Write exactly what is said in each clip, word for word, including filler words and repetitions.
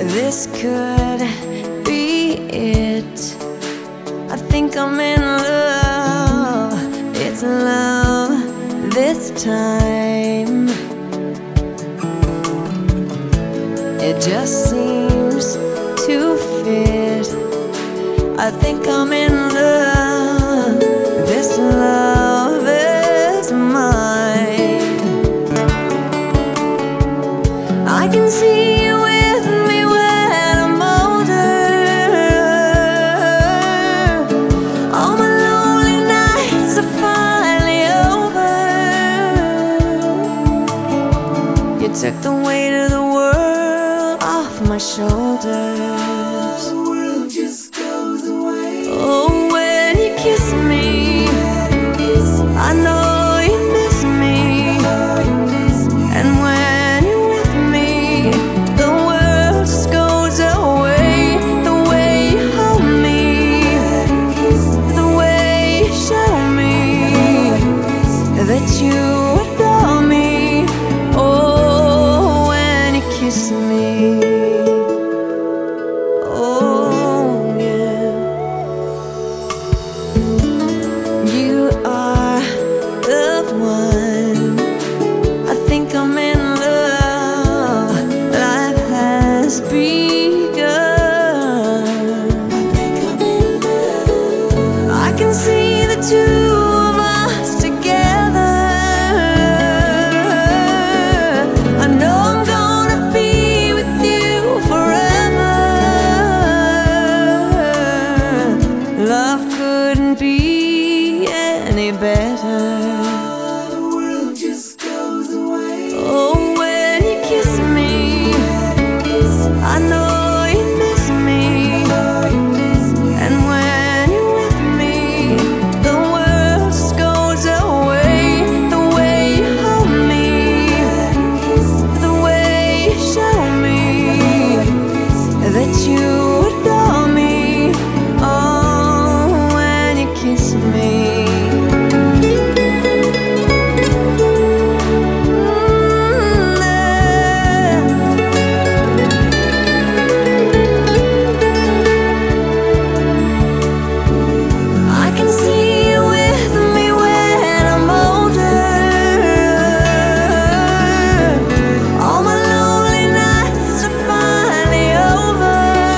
this could be it. I think I'm in love. It's love this time. It just seems to fit. I think I'm in love. This love is mine. I can see you with me when I'm older. All my lonely nights are finally over. You took the weight of the world off my shoulders. The world just goes away. Oh, when you kiss me, I know you miss me. And when you're with me, the world just goes away. The way you hold me, the way you show me that you adore me. Oh, when you kiss me. Oh, yeah. You are the one. I think I'm in love. Life has begun. I think I'm in love. I can see the two of us together. I know I'm gonna be with you forever. Love couldn't be any better. The world just goes away. Oh, when you kiss me, I know you miss me. And when you're with me, the world just goes away. The way you hold me, the way you show me that you adore me. Oh, when you kiss me. I can see you with me when I'm older. All my lonely nights are finally over.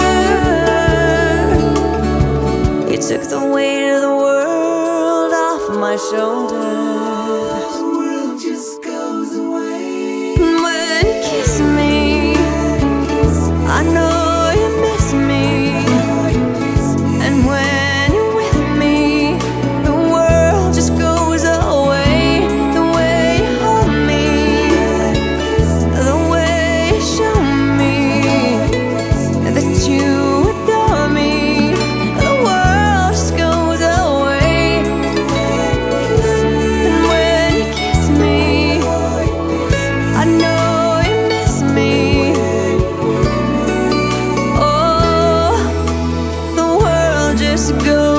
You took the weight of the world off my shoulders. The world just goes away. When you kiss me, I know you miss me. And when you're with me, the world just goes away. The way you hold me, the way you show me that you adore me, the world just goes away. And when you kiss me, I know you miss me. Oh, the world just goes